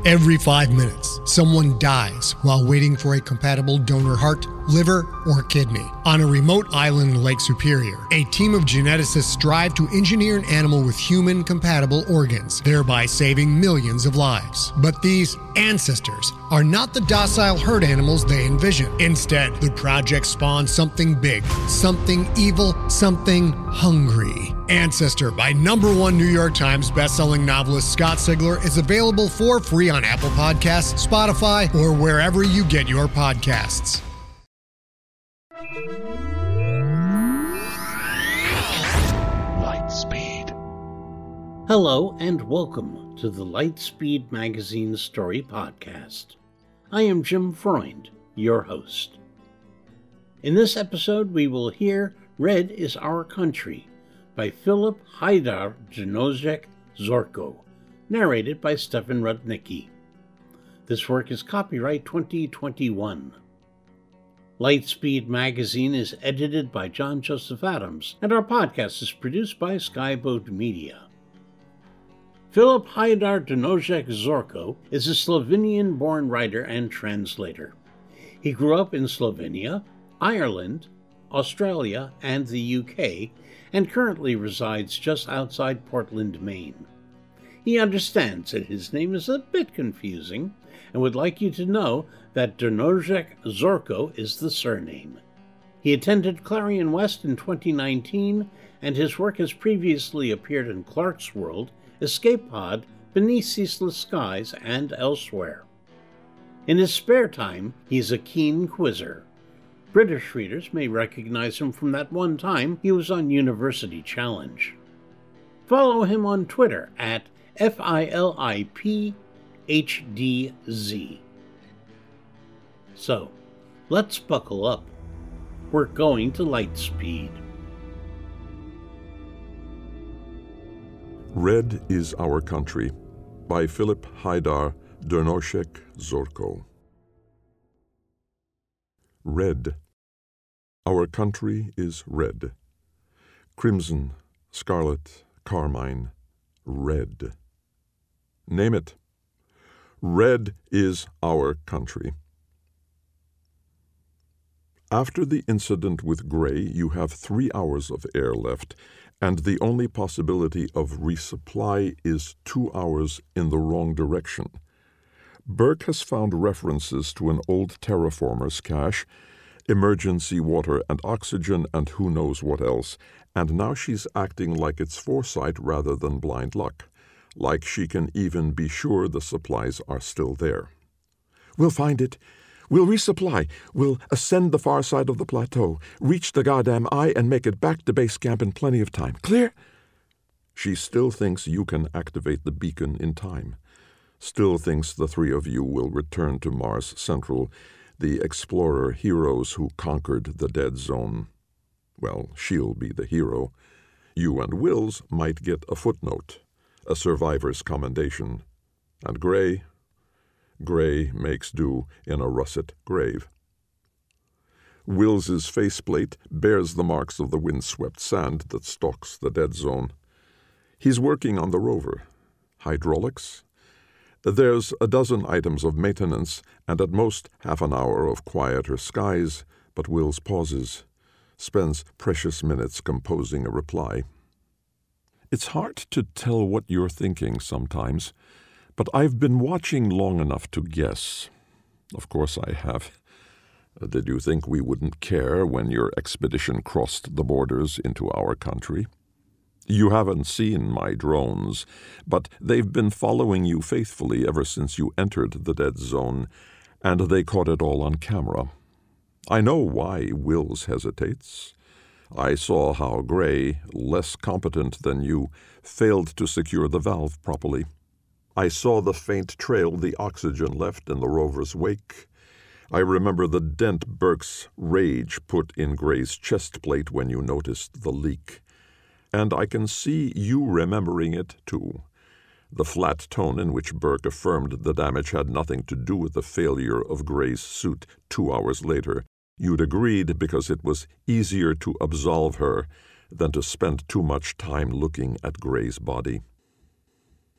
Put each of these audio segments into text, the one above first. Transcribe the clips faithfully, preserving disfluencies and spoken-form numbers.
Every five minutes, someone dies while waiting for a compatible donor heart, liver, or kidney. On a remote island in Lake Superior, a team of geneticists strive to engineer an animal with human-compatible organs, thereby saving millions of lives. But these ancestors are not the docile herd animals they envision. Instead, the project spawns something big, something evil, something hungry. Ancestor by number one New York Times bestselling novelist Scott Sigler is available for free on Apple Podcasts, Spotify, or wherever you get your podcasts. Lightspeed. Hello and welcome to the Lightspeed Magazine Story Podcast. I am Jim Freund, your host. In this episode, we will hear Red is Our Country by Philip Haydar Janouszek Zorko, narrated by Stefan Rudnicki. This work is copyright twenty twenty-one. Lightspeed Magazine is edited by John Joseph Adams, and our podcast is produced by Skyboat Media. Philip Haydar Janouszek Zorko is a Slovenian-born writer and translator. He grew up in Slovenia, Ireland, Australia, and the U K, and currently resides just outside Portland, Maine. He understands that his name is a bit confusing, and would like you to know that Janouszek Zorko is the surname. He attended Clarion West in twenty nineteen, and his work has previously appeared in Clarkesworld, Escape Pod, Beneath Ceaseless Skies, and elsewhere. In his spare time, he's a keen quizzer. British readers may recognize him from that one time he was on University Challenge. Follow him on Twitter at F I L I P H D Z. So, let's buckle up. We're going to Lightspeed. Red is Our Country by Philip Haydar Janouszek Zorko. Red. Our country is red. Crimson, scarlet, carmine, red. Name it. Red is our country. After the incident with Gray, you have three hours of air left, and the only possibility of resupply is two hours in the wrong direction. Burke has found references to an old terraformer's cache, emergency water and oxygen, and who knows what else, and now she's acting like it's foresight rather than blind luck, like she can even be sure the supplies are still there. We'll find it. We'll resupply. We'll ascend the far side of the plateau, reach the goddamn eye, and make it back to base camp in plenty of time. Clear? She still thinks you can activate the beacon in time. Still thinks the three of you will return to Mars Central, the explorer heroes who conquered the dead zone. Well, she'll be the hero. You and Wills might get a footnote, a survivor's commendation. And Gray, Gray makes do in a russet grave. Wills's faceplate bears the marks of the windswept sand that stalks the dead zone. He's working on the rover. Hydraulics? There's a dozen items of maintenance, and at most half an hour of quieter skies, but Wills pauses, spends precious minutes composing a reply. It's hard to tell what you're thinking sometimes, but I've been watching long enough to guess. Of course I have. Did you think we wouldn't care when your expedition crossed the borders into our country? You haven't seen my drones, but they've been following you faithfully ever since you entered the dead zone, and they caught it all on camera. I know why Wills hesitates. I saw how Gray, less competent than you, failed to secure the valve properly. I saw the faint trail the oxygen left in the rover's wake. I remember the dent Burke's rage put in Gray's chest plate when you noticed the leak. And I can see you remembering it, too. The flat tone in which Burke affirmed the damage had nothing to do with the failure of Gray's suit two hours later. You'd agreed because it was easier to absolve her than to spend too much time looking at Gray's body.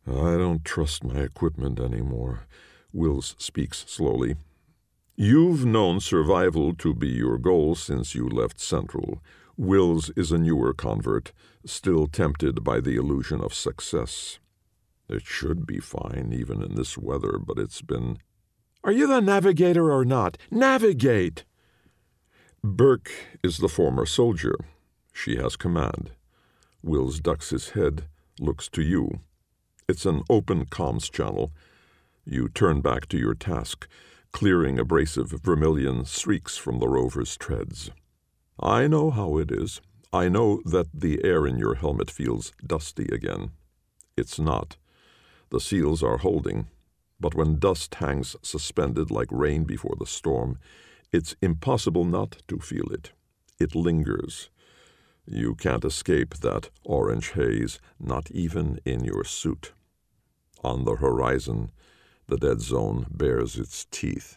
I don't trust my equipment anymore, Wills speaks slowly. You've known survival to be your goal since you left Central. Wills is a newer convert, still tempted by the illusion of success. It should be fine, even in this weather, but it's been... Are you the navigator or not? Navigate! Burke is the former soldier. She has command. Wills ducks his head, looks to you. It's an open comms channel. You turn back to your task, clearing abrasive vermilion streaks from the rover's treads. I know how it is. I know that the air in your helmet feels dusty again. It's not. The seals are holding, but when dust hangs suspended like rain before the storm, it's impossible not to feel it. It lingers. You can't escape that orange haze, not even in your suit. On the horizon, the dead zone bares its teeth.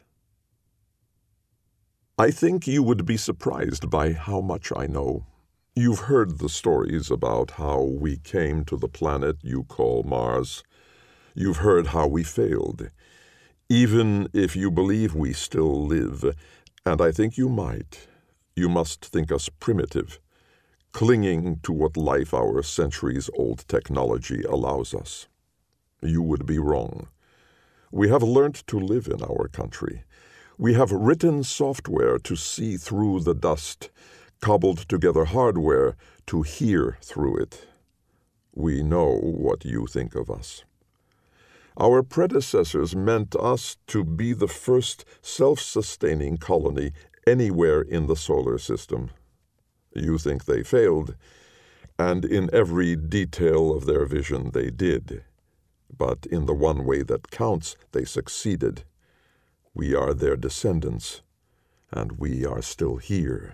I think you would be surprised by how much I know. You've heard the stories about how we came to the planet you call Mars. You've heard how we failed. Even if you believe we still live, and I think you might, you must think us primitive, clinging to what life our centuries-old technology allows us. You would be wrong. We have learnt to live in our country. We have written software to see through the dust, cobbled together hardware to hear through it. We know what you think of us. Our predecessors meant us to be the first self-sustaining colony anywhere in the solar system. You think they failed, and in every detail of their vision they did. But in the one way that counts, they succeeded. We are their descendants, and we are still here.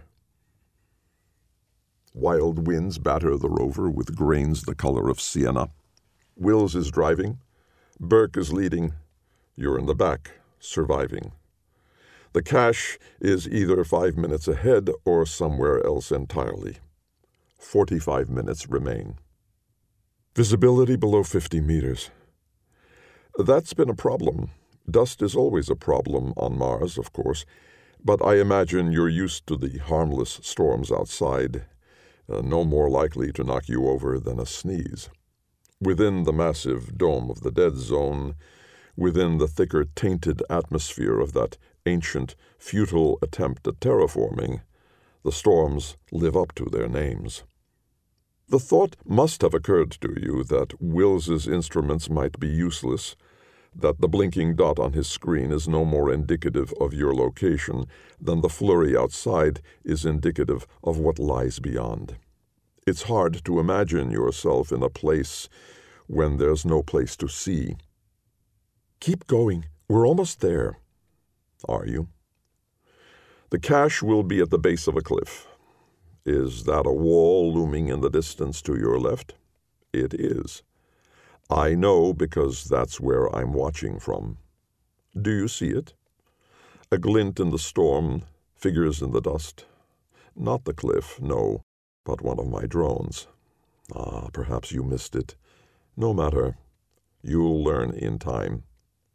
Wild winds batter the rover with grains the color of sienna. Wills is driving. Burke is leading. You're in the back, surviving. The cache is either five minutes ahead or somewhere else entirely. Forty-five minutes remain. Visibility below fifty meters. That's been a problem. Dust is always a problem on Mars, of course, but I imagine you're used to the harmless storms outside, uh, no more likely to knock you over than a sneeze. Within the massive dome of the dead zone, within the thicker tainted atmosphere of that ancient, futile attempt at terraforming, the storms live up to their names. The thought must have occurred to you that Wills's instruments might be useless, that the blinking dot on his screen is no more indicative of your location than the flurry outside is indicative of what lies beyond. It's hard to imagine yourself in a place when there's no place to see. Keep going. We're almost there. Are you? The cache will be at the base of a cliff. Is that a wall looming in the distance to your left? It is. I know because that's where I'm watching from. Do you see it? A glint in the storm, figures in the dust. Not the cliff, no, but one of my drones. Ah, perhaps you missed it. No matter. You'll learn in time.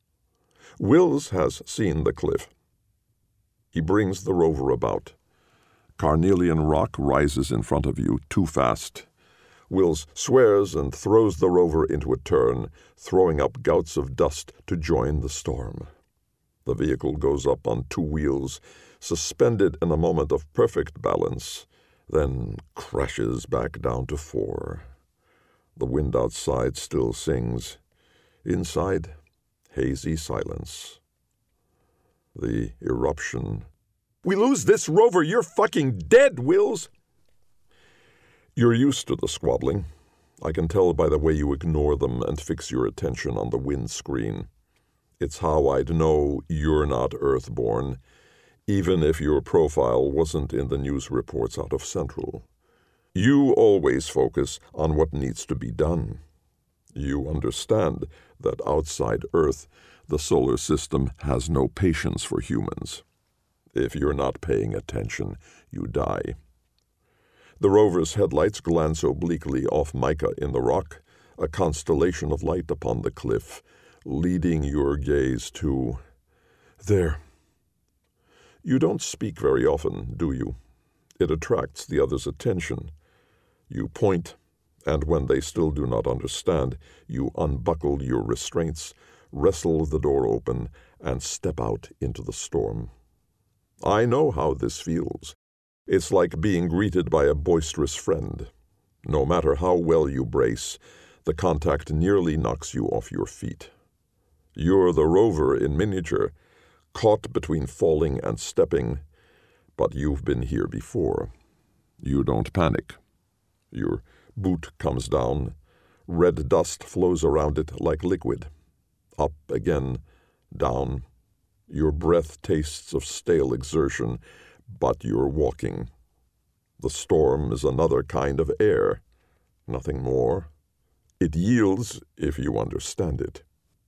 Wills has seen the cliff. He brings the rover about. Carnelian rock rises in front of you too fast. Wills swears and throws the rover into a turn, throwing up gouts of dust to join the storm. The vehicle goes up on two wheels, suspended in a moment of perfect balance, then crashes back down to four. The wind outside still sings. Inside, hazy silence. The eruption. We lose this rover, you're fucking dead, Wills! You're used to the squabbling. I can tell by the way you ignore them and fix your attention on the windscreen. It's how I'd know you're not Earthborn, even if your profile wasn't in the news reports out of Central. You always focus on what needs to be done. You understand that outside Earth, the solar system has no patience for humans. If you're not paying attention, you die. The rover's headlights glance obliquely off mica in the rock, a constellation of light upon the cliff, leading your gaze to... There. You don't speak very often, do you? It attracts the other's attention. You point, and when they still do not understand, you unbuckle your restraints, wrestle the door open, and step out into the storm. I know how this feels. It's like being greeted by a boisterous friend. No matter how well you brace, the contact nearly knocks you off your feet. You're the rover in miniature, caught between falling and stepping, but you've been here before. You don't panic. Your boot comes down. Red dust flows around it like liquid. Up again, down. Your breath tastes of stale exertion, but you're walking. The storm is another kind of air, nothing more. It yields if you understand it.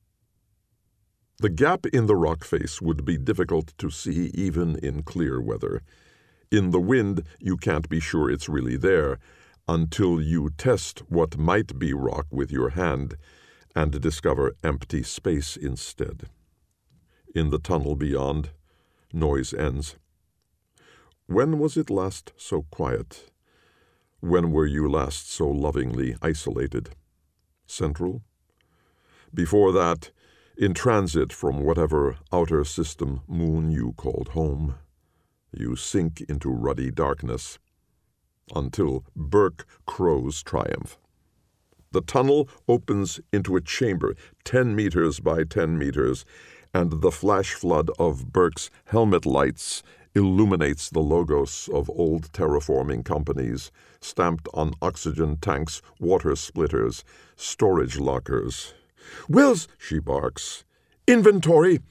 The gap in the rock face would be difficult to see even in clear weather. In the wind, you can't be sure it's really there until you test what might be rock with your hand and discover empty space instead. In the tunnel beyond, noise ends. When was it last so quiet? When were you last so lovingly isolated? Central? Before that, in transit from whatever outer system moon you called home, you sink into ruddy darkness until Burke crows triumph. The tunnel opens into a chamber ten meters by ten meters, and the flash flood of Burke's helmet lights illuminates the logos of old terraforming companies stamped on oxygen tanks, water splitters, storage lockers. "Wills!" she barks. "Inventory!"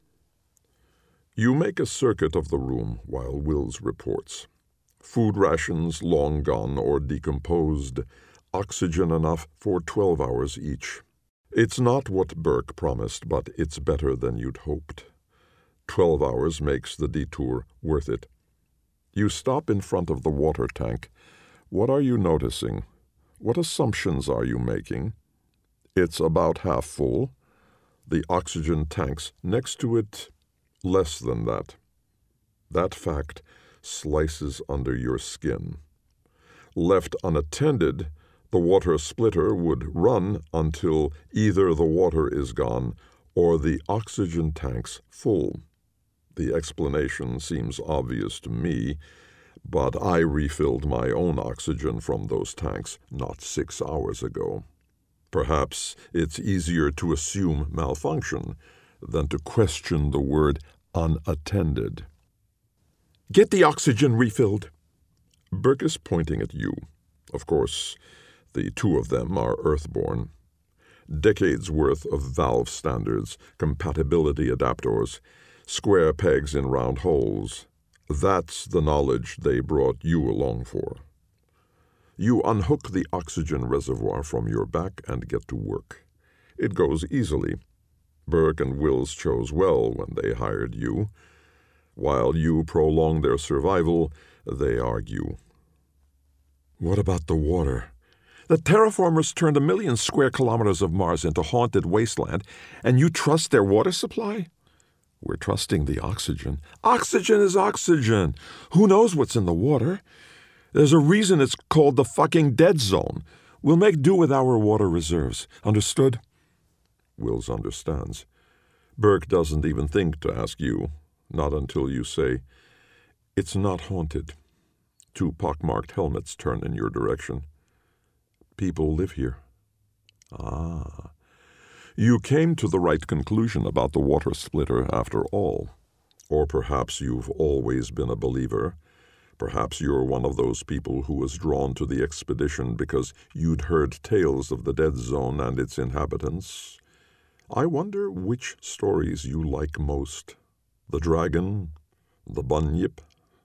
You make a circuit of the room while Wills reports. Food rations long gone or decomposed, oxygen enough for twelve hours each. It's not what Burke promised, but it's better than you'd hoped. Twelve hours makes the detour worth it. You stop in front of the water tank. What are you noticing? What assumptions are you making? It's about half full. The oxygen tanks next to it, less than that. That fact slices under your skin. Left unattended, the water splitter would run until either the water is gone or the oxygen tanks full. The explanation seems obvious to me, but I refilled my own oxygen from those tanks not six hours ago. Perhaps it's easier to assume malfunction than to question the word unattended. "Get the oxygen refilled." Burke is pointing at you. Of course, the two of them are Earthborn. Decades worth of valve standards, compatibility adapters, square pegs in round holes. That's the knowledge they brought you along for. You unhook the oxygen reservoir from your back and get to work. It goes easily. Burke and Wills chose well when they hired you. While you prolong their survival, they argue. What about the water? The terraformers turned a million square kilometers of Mars into haunted wasteland, and you trust their water supply? We're trusting the oxygen. Oxygen is oxygen. Who knows what's in the water? There's a reason it's called the fucking dead zone. We'll make do with our water reserves. Understood? Wills understands. Burke doesn't even think to ask you, not until you say, "It's not haunted." Two pockmarked helmets turn in your direction. People live here. Ah. You came to the right conclusion about the water splitter after all. Or perhaps you've always been a believer. Perhaps you're one of those people who was drawn to the expedition because you'd heard tales of the dead zone and its inhabitants. I wonder which stories you like most. The dragon? The bunyip?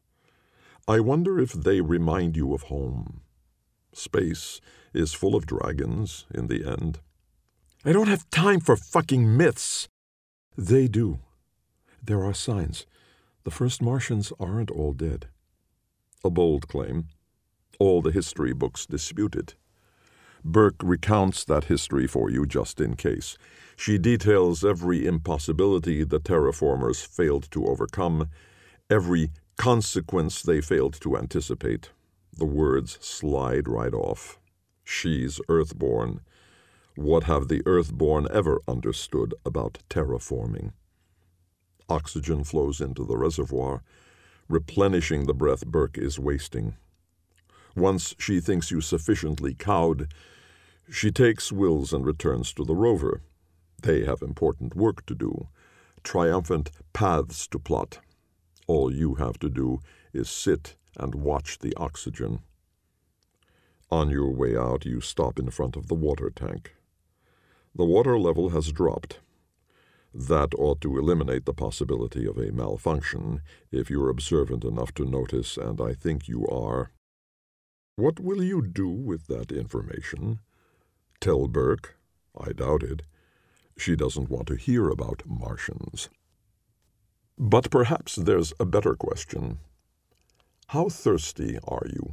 I wonder if they remind you of home. Space is full of dragons in the end. I don't have time for fucking myths. They do. There are signs. The first Martians aren't all dead. A bold claim. All the history books dispute it. Burke recounts that history for you just in case. She details every impossibility the terraformers failed to overcome, every consequence they failed to anticipate. The words slide right off. She's Earthborn. What have the Earthborn ever understood about terraforming? Oxygen flows into the reservoir, replenishing the breath Burke is wasting. Once she thinks you sufficiently cowed, she takes Wills and returns to the rover. They have important work to do, triumphant paths to plot. All you have to do is sit and watch the oxygen. On your way out, you stop in front of the water tank. The water level has dropped. That ought to eliminate the possibility of a malfunction if you're observant enough to notice, and I think you are. What will you do with that information? Tell Burke? I doubt it. She doesn't want to hear about Martians. But perhaps there's a better question. How thirsty are you?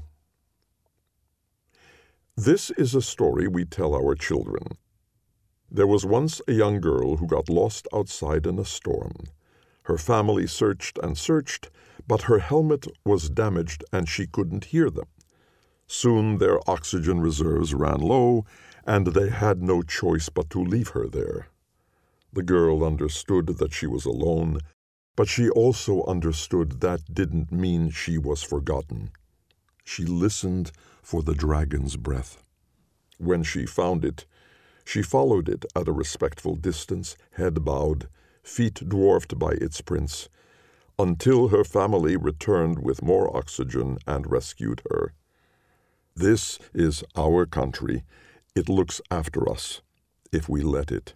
This is a story we tell our children. There was once a young girl who got lost outside in a storm. Her family searched and searched, but her helmet was damaged and she couldn't hear them. Soon their oxygen reserves ran low, and they had no choice but to leave her there. The girl understood that she was alone, but she also understood that didn't mean she was forgotten. She listened for the dragon's breath. When she found it, she followed it at a respectful distance, head bowed, feet dwarfed by its prince, until her family returned with more oxygen and rescued her. This is our country. It looks after us, if we let it.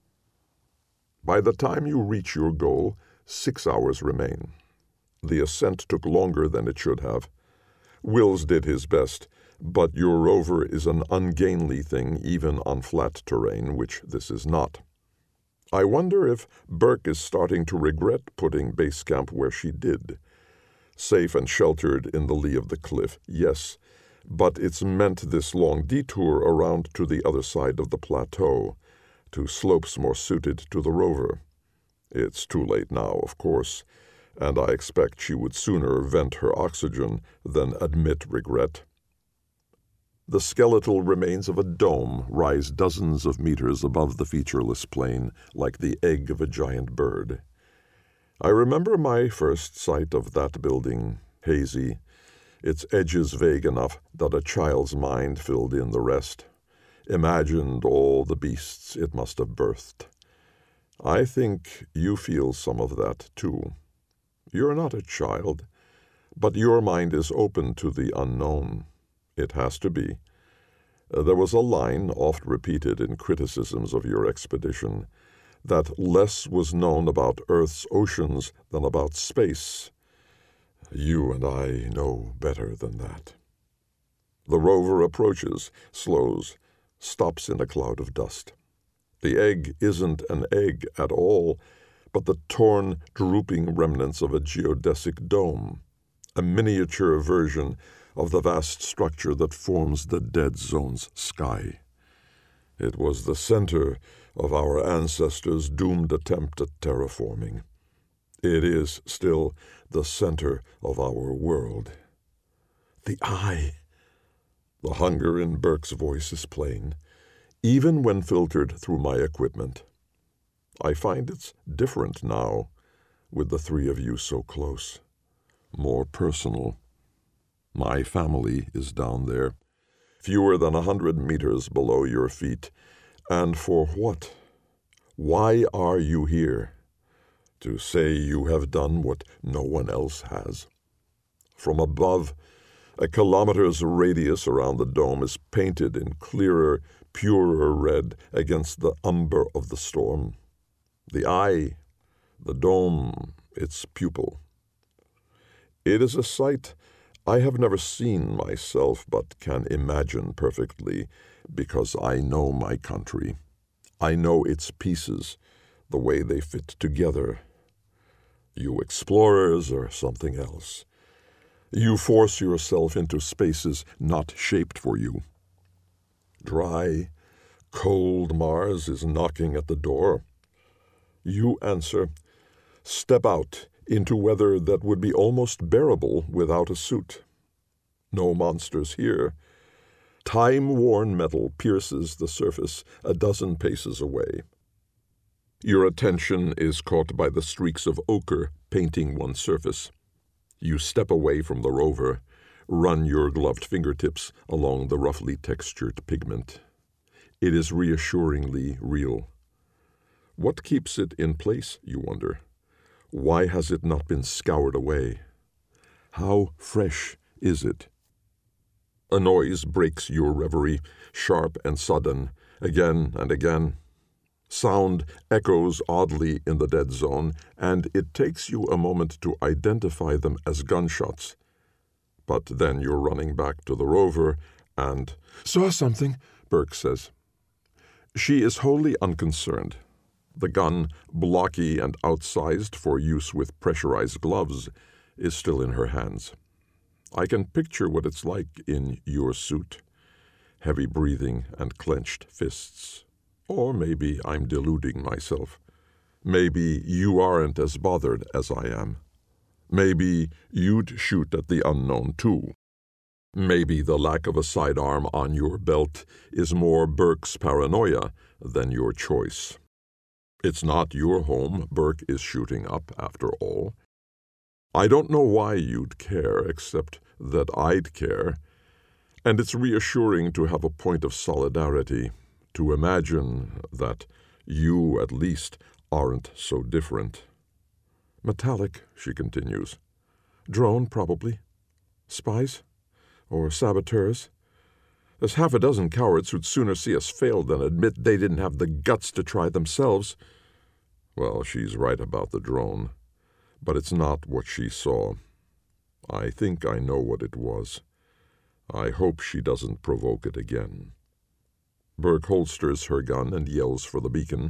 By the time you reach your goal, six hours remain. The ascent took longer than it should have. Wills did his best, but your rover is an ungainly thing even on flat terrain, which this is not. I wonder if Burke is starting to regret putting base camp where she did. Safe and sheltered in the lee of the cliff, yes, but it's meant this long detour around to the other side of the plateau, to slopes more suited to the rover. It's too late now, of course, and I expect she would sooner vent her oxygen than admit regret. The skeletal remains of a dome rise dozens of meters above the featureless plain, like the egg of a giant bird. I remember my first sight of that building, hazy, its edges vague enough that a child's mind filled in the rest, imagined all the beasts it must have birthed. I think you feel some of that, too. You're not a child, but your mind is open to the unknown. It has to be. There was a line, oft repeated in criticisms of your expedition, that less was known about Earth's oceans than about space. You and I know better than that. The rover approaches, slows, stops in a cloud of dust. The egg isn't an egg at all, but the torn, drooping remnants of a geodesic dome, a miniature version of the vast structure that forms the dead zone's sky. It was the center of our ancestors' doomed attempt at terraforming. It is still the center of our world. The eye. The hunger in Burke's voice is plain, even when filtered through my equipment. I find it's different now, with the three of you so close, more personal. My family is down there, fewer than a hundred meters below your feet. And for what? Why are you here? To say you have done what no one else has? From above, a kilometer's radius around the dome is painted in clearer, purer red against the umber of the storm. The eye, the dome, its pupil. It is a sight I have never seen myself, but can imagine perfectly, because I know my country. I know its pieces, the way they fit together. You explorers are something else. You force yourself into spaces not shaped for you. Dry, cold Mars is knocking at the door. You answer, step out into weather that would be almost bearable without a suit. No monsters here. Time-worn metal pierces the surface a dozen paces away. Your attention is caught by the streaks of ochre painting one surface. You step away from the rover, run your gloved fingertips along the roughly textured pigment. It is reassuringly real. What keeps it in place, you wonder? Why has it not been scoured away? How fresh is it? A noise breaks your reverie, sharp and sudden, again and again. Sound echoes oddly in the dead zone, and it takes you a moment to identify them as gunshots. But then you're running back to the rover, and "Saw something," Burke says. She is wholly unconcerned. The gun, blocky and outsized for use with pressurized gloves, is still in her hands. I can picture what it's like in your suit. Heavy breathing and clenched fists. Or maybe I'm deluding myself. Maybe you aren't as bothered as I am. Maybe you'd shoot at the unknown too. Maybe the lack of a sidearm on your belt is more Burke's paranoia than your choice. It's not your home Burke is shooting up, after all. I don't know why you'd care, except that I'd care. And it's reassuring to have a point of solidarity, to imagine that you, at least, aren't so different. Metallic, she continues. Drone, probably. Spies? Or saboteurs? There's half a dozen cowards who'd sooner see us fail than admit they didn't have the guts to try themselves. Well, she's right about the drone. But it's not what she saw. I think I know what it was. I hope she doesn't provoke it again. Burke holsters her gun and yells for the beacon.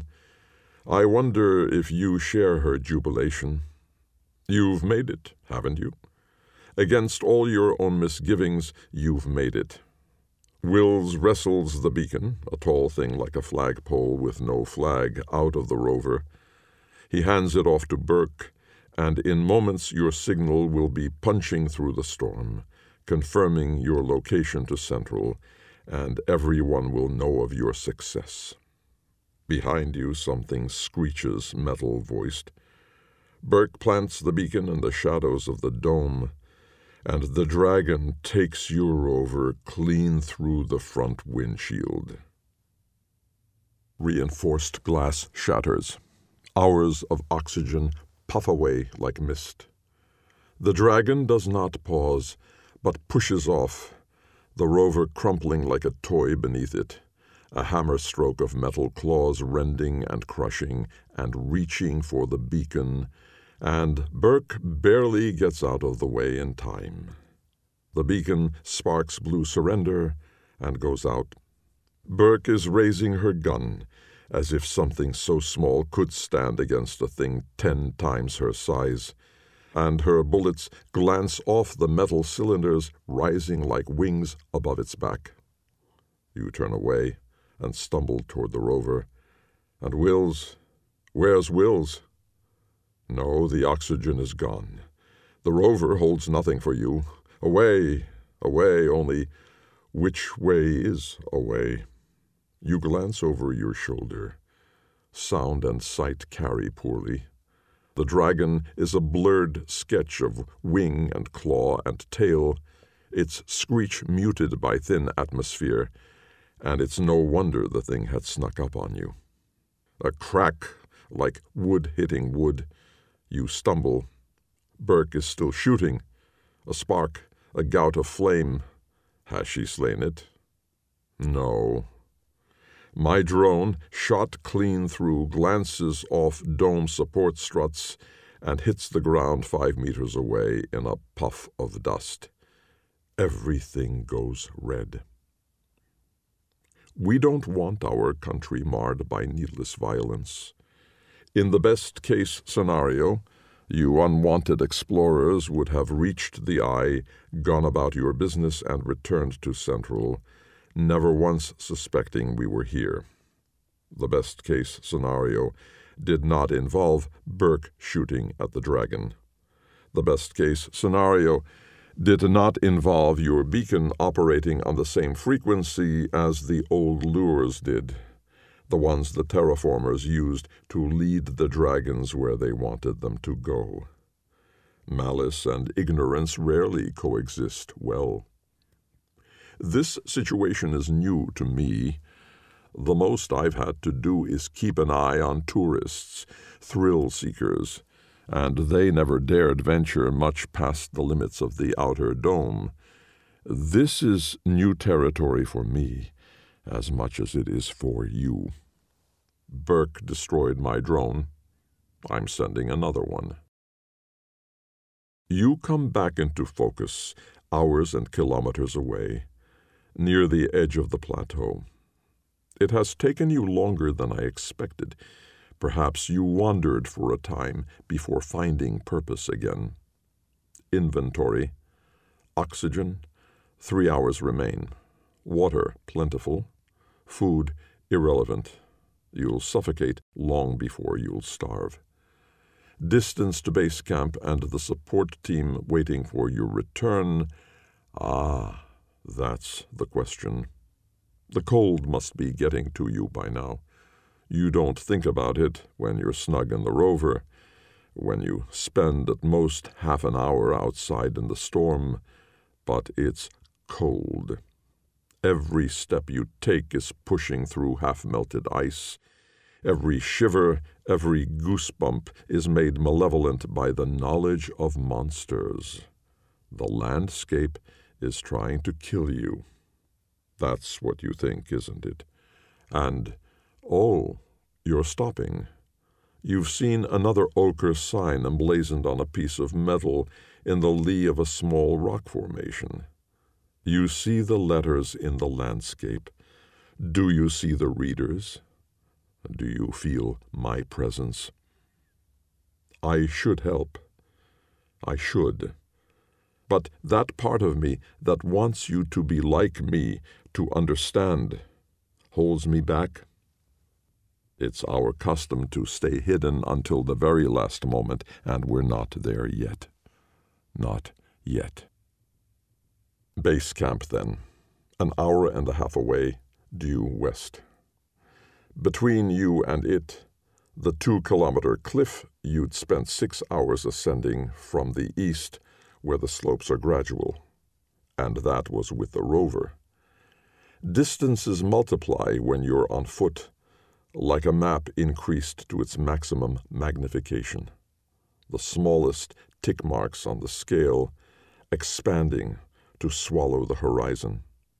I wonder if you share her jubilation. You've made it, haven't you? Against all your own misgivings, you've made it. Wills wrestles the beacon, a tall thing like a flagpole with no flag, out of the rover. He hands it off to Burke, and in moments your signal will be punching through the storm, confirming your location to Central, and everyone will know of your success. Behind you something screeches, metal-voiced. Burke plants the beacon in the shadows of the dome, and the dragon takes your rover clean through the front windshield. Reinforced glass shatters. Hours of oxygen puff away like mist. The dragon does not pause, but pushes off, the rover crumpling like a toy beneath it, a hammer stroke of metal claws rending and crushing and reaching for the beacon, and Burke barely gets out of the way in time. The beacon sparks blue surrender and goes out. Burke is raising her gun, as if something so small could stand against a thing ten times her size, and her bullets glance off the metal cylinders rising like wings above its back. You turn away and stumble toward the rover. And Wills, where's Wills? No, the oxygen is gone. The rover holds nothing for you. Away, away, only which way is away? You glance over your shoulder. Sound and sight carry poorly. The dragon is a blurred sketch of wing and claw and tail, its screech muted by thin atmosphere, and it's no wonder the thing had snuck up on you. A crack like wood hitting wood. You stumble. Burke is still shooting. A spark, a gout of flame. Has she slain it? No. My drone, shot clean through, glances off dome support struts and hits the ground five meters away in a puff of dust. Everything goes red. We don't want our country marred by needless violence. In the best-case scenario, you unwanted explorers would have reached the eye, gone about your business, and returned to Central, never once suspecting we were here. The best-case scenario did not involve Burke shooting at the dragon. The best-case scenario did not involve your beacon operating on the same frequency as the old lures did, the ones the terraformers used to lead the dragons where they wanted them to go. Malice and ignorance rarely coexist well. This situation is new to me. The most I've had to do is keep an eye on tourists, thrill-seekers, and they never dared venture much past the limits of the outer dome. This is new territory for me, as much as it is for you. Burke destroyed my drone. I'm sending another one. You come back into focus, hours and kilometers away, near the edge of the plateau. It has taken you longer than I expected. Perhaps you wandered for a time before finding purpose again. Inventory. Oxygen. Three hours remain. Water plentiful. Food irrelevant. You'll suffocate long before you'll starve. Distance to base camp and the support team waiting for your return. Ah, that's the question. The cold must be getting to you by now. You don't think about it when you're snug in the rover, when you spend at most half an hour outside in the storm, but it's cold. Every step you take is pushing through half-melted ice. Every shiver, every goosebump is made malevolent by the knowledge of monsters. The landscape is trying to kill you. That's what you think, isn't it? And, oh, you're stopping. You've seen another ochre sign emblazoned on a piece of metal in the lee of a small rock formation. You see the letters in the landscape. Do you see the readers? Do you feel my presence? I should help. I should. But that part of me that wants you to be like me, to understand, holds me back. It's our custom to stay hidden until the very last moment, and we're not there yet. Not yet. Base camp, then. An hour and a half away, due west. Between you and it, the two-kilometer cliff you'd spent six hours ascending from the east, where the slopes are gradual, and that was with the rover. Distances multiply when you're on foot, like a map increased to its maximum magnification. The smallest tick marks on the scale expanding to swallow the horizon.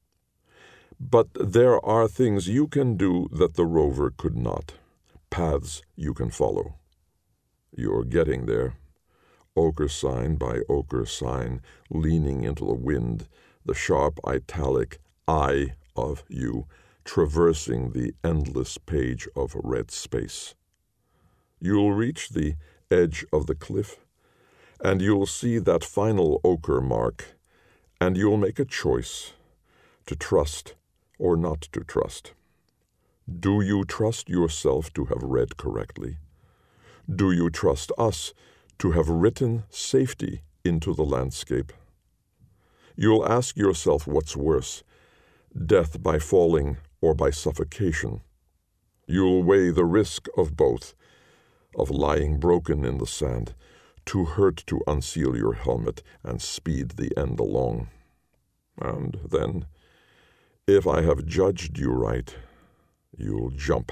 But there are things you can do that the rover could not, paths you can follow. You're getting there. Ochre sign by ochre sign, leaning into the wind, the sharp italic I of you, traversing the endless page of red space. You'll reach the edge of the cliff, and you'll see that final ochre mark, and you'll make a choice to trust or not to trust. Do you trust yourself to have read correctly? Do you trust us to have written safety into the landscape? You'll ask yourself what's worse, death by falling or by suffocation. You'll weigh the risk of both, of lying broken in the sand, too hurt to unseal your helmet and speed the end along. And then, if I have judged you right, you'll jump.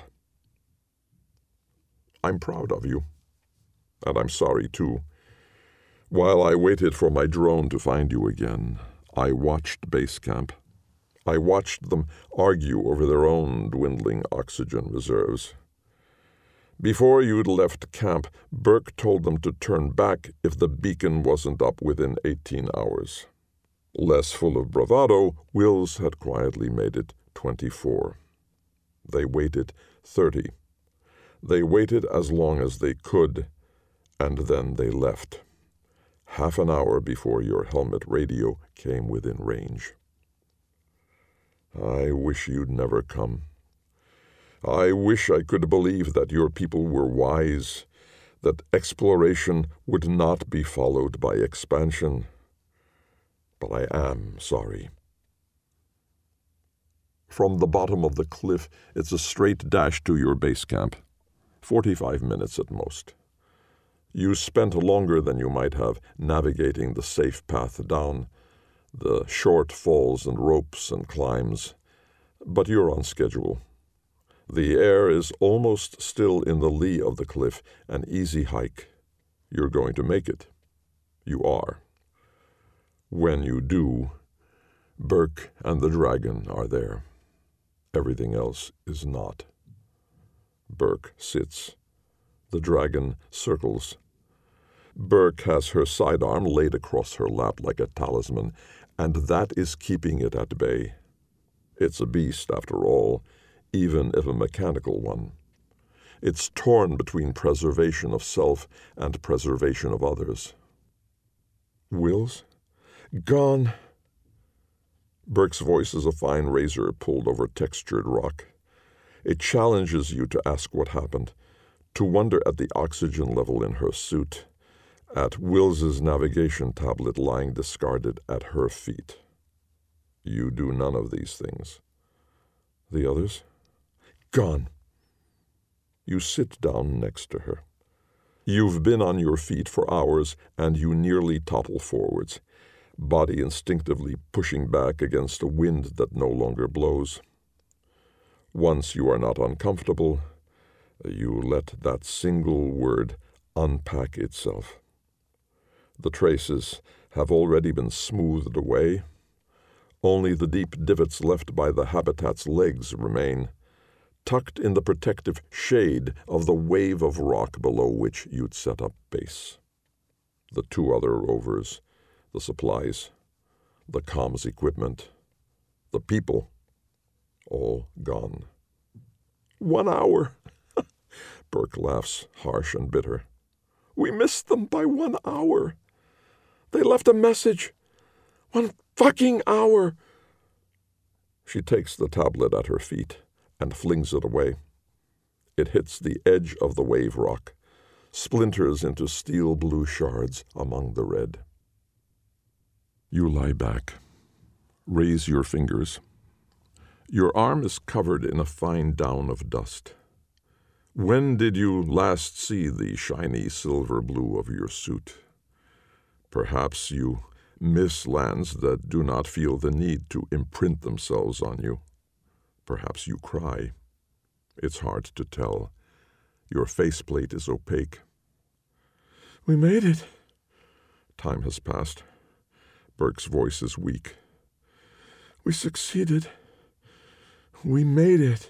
I'm proud of you. And I'm sorry, too. While I waited for my drone to find you again, I watched base camp. I watched them argue over their own dwindling oxygen reserves. Before you'd left camp, Burke told them to turn back if the beacon wasn't up within eighteen hours. Less full of bravado, Wills had quietly made it twenty-four. They waited thirty. They waited as long as they could, and then they left, half an hour before your helmet radio came within range. I wish you'd never come. I wish I could believe that your people were wise, that exploration would not be followed by expansion. But I am sorry. From the bottom of the cliff, it's a straight dash to your base camp. Forty-five minutes at most. You spent longer than you might have navigating the safe path down, the short falls and ropes and climbs, but you're on schedule. The air is almost still in the lee of the cliff, an easy hike. You're going to make it. You are. When you do, Burke and the dragon are there. Everything else is not. Burke sits. The dragon circles. Burke has her sidearm laid across her lap like a talisman, and that is keeping it at bay. It's a beast, after all, even if a mechanical one. It's torn between preservation of self and preservation of others. Wills? Gone. Burke's voice is a fine razor pulled over textured rock. It challenges you to ask what happened, to wonder at the oxygen level in her suit, at Wills's navigation tablet lying discarded at her feet. You do none of these things. The others? Gone. You sit down next to her. You've been on your feet for hours, and you nearly topple forwards, body instinctively pushing back against a wind that no longer blows. Once you are not uncomfortable, you let that single word unpack itself. The traces have already been smoothed away. Only the deep divots left by the habitat's legs remain, tucked in the protective shade of the wave of rock below which you'd set up base. The two other rovers, the supplies, the comms equipment, the people, all gone. One hour! Burke laughs, harsh and bitter. We missed them by one hour. They left a message. One fucking hour. She takes the tablet at her feet and flings it away. It hits the edge of the wave rock, splinters into steel blue shards among the red. You lie back. Raise your fingers. Your arm is covered in a fine down of dust. When did you last see the shiny silver blue of your suit? Perhaps you miss lands that do not feel the need to imprint themselves on you. Perhaps you cry. It's hard to tell. Your faceplate is opaque. We made it. Time has passed. Burke's voice is weak. We succeeded. We made it.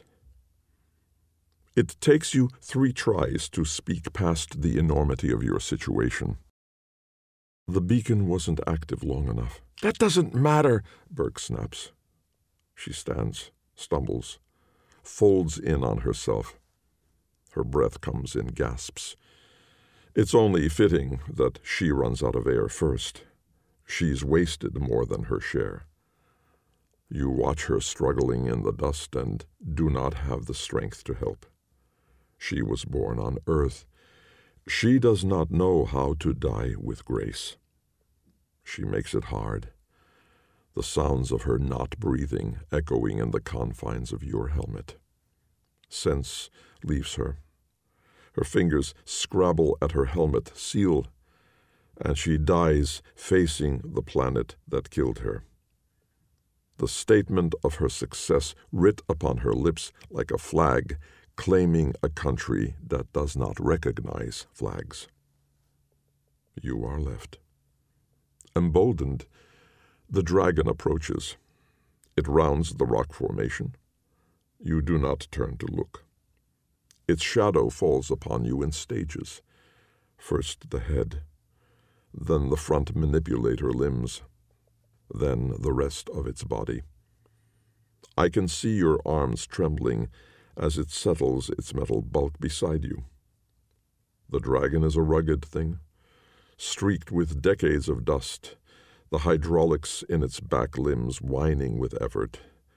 It takes you three tries to speak past the enormity of your situation. The beacon wasn't active long enough. That doesn't matter, Burke snaps. She stands, stumbles, folds in on herself. Her breath comes in gasps. It's only fitting that she runs out of air first. She's wasted more than her share. You watch her struggling in the dust and do not have the strength to help. She was born on earth. She does not know how to die with grace. She makes it hard, the sounds of her not breathing echoing in the confines of your helmet. Sense leaves her. Her fingers scrabble at her helmet seal, and she dies facing the planet that killed her. The statement of her success writ upon her lips like a flag, claiming a country that does not recognize flags. You are left. Emboldened, the dragon approaches. It rounds the rock formation. You do not turn to look. Its shadow falls upon you in stages. First the head, then the front manipulator limbs, then the rest of its body. I can see your arms trembling as it settles its metal bulk beside you. The dragon is a rugged thing, streaked with decades of dust, the hydraulics in its back limbs whining with effort,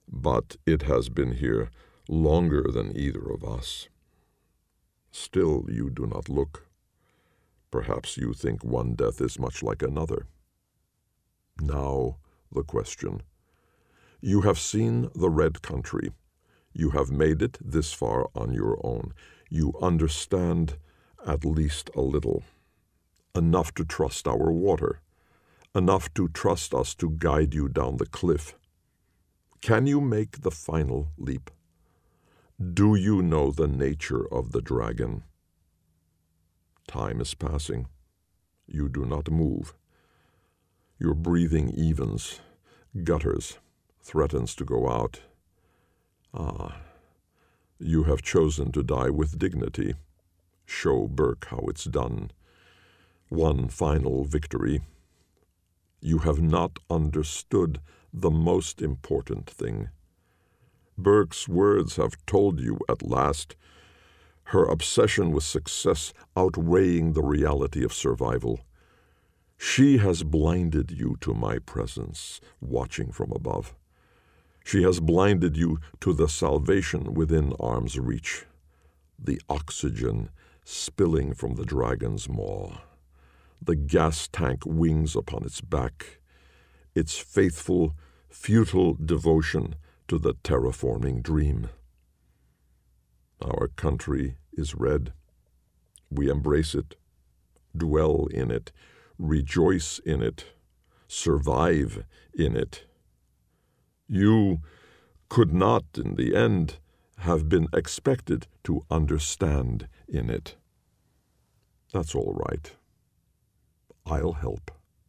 but it has been here longer than either of us. Still you do not look. Perhaps you think one death is much like another. Now the question. You have seen the Red Country. You have made it this far on your own. You understand at least a little. Enough to trust our water. Enough to trust us to guide you down the cliff. Can you make the final leap? Do you know the nature of the dragon? Time is passing. You do not move. Your breathing evens, gutters, threatens to go out. Ah, you have chosen to die with dignity. Show Burke how it's done. One final victory. You have not understood the most important thing. Burke's words have told you at last, her obsession with success outweighing the reality of survival. She has blinded you to my presence, watching from above. She has blinded you to the salvation within arm's reach, the oxygen spilling from the dragon's maw, the gas tank wings upon its back, its faithful, futile devotion to the terraforming dream. Our country is red. We embrace it, dwell in it, rejoice in it, survive in it. You could not, in the end, have been expected to understand in it. That's all right. I'll help.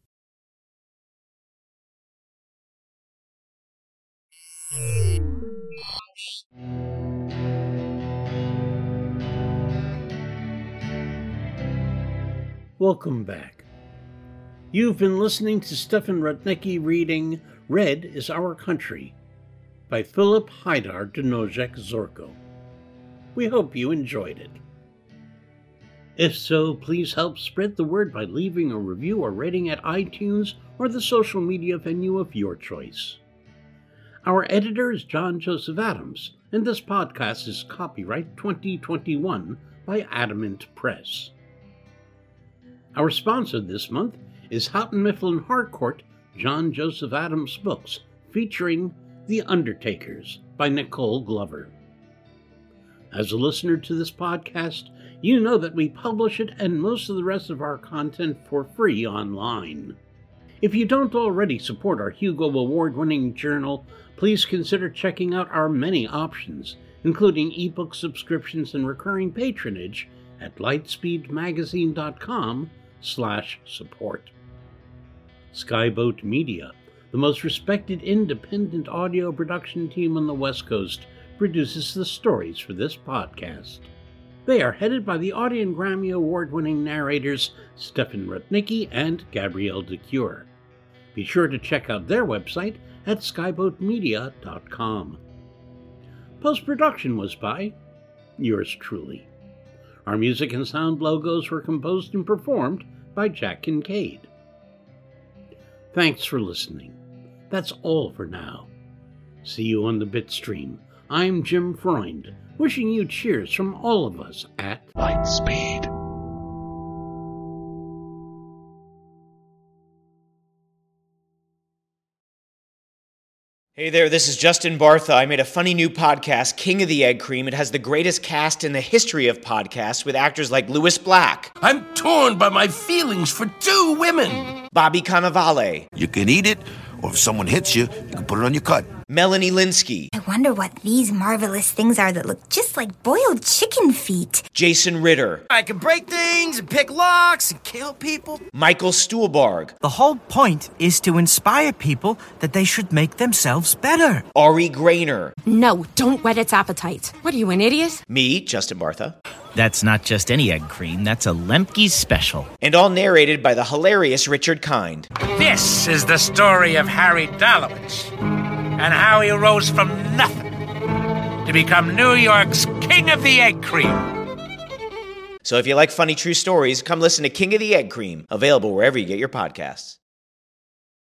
Welcome back. You've been listening to Stefan Rudnicki reading Red is Our Country by Philip Haidar Dnozek Zorko. We hope you enjoyed it. If so, please help spread the word by leaving a review or rating at iTunes or the social media venue of your choice. Our editor is John Joseph Adams, and this podcast is copyright twenty twenty-one by Adamant Press. Our sponsor this month is Houghton Mifflin Harcourt, John Joseph Adams Books, featuring The Undertakers by Nicole Glover. As a listener to this podcast, you know that we publish it and most of the rest of our content for free online. If you don't already support our Hugo Award-winning journal, please consider checking out our many options, including ebook subscriptions and recurring patronage at lightspeedmagazine.com slash support. Skyboat Media, the most respected independent audio production team on the West Coast, produces the stories for this podcast. They are headed by the Audie and Grammy Award-winning narrators Stefan Rudnicki and Gabrielle DeCure. Be sure to check out their website at skyboat media dot com. Post-production was by yours truly. Our music and sound logos were composed and performed by Jack Kincaid. Thanks for listening. That's all for now. See you on the Bitstream. I'm Jim Freund, wishing you cheers from all of us at Lightspeed. Hey there, this is Justin Bartha. I made a funny new podcast, King of the Egg Cream. It has the greatest cast in the history of podcasts with actors like Louis Black. I'm torn by my feelings for two women. Bobby Cannavale. You can eat it, or if someone hits you, you can put it on your cut. Melanie Linsky. I wonder what these marvelous things are that look just like boiled chicken feet. Jason Ritter. I can break things and pick locks and kill people. Michael Stuhlbarg. The whole point is to inspire people that they should make themselves better. Ari Grainer. No, don't whet its appetite. What are you, an idiot? Me, Justin Bartha. That's not just any egg cream, that's a Lemke's special. And all narrated by the hilarious Richard Kind. This is the story of Harry Dalowitz and how he rose from nothing to become New York's King of the Egg Cream. So if you like funny true stories, come listen to King of the Egg Cream, available wherever you get your podcasts.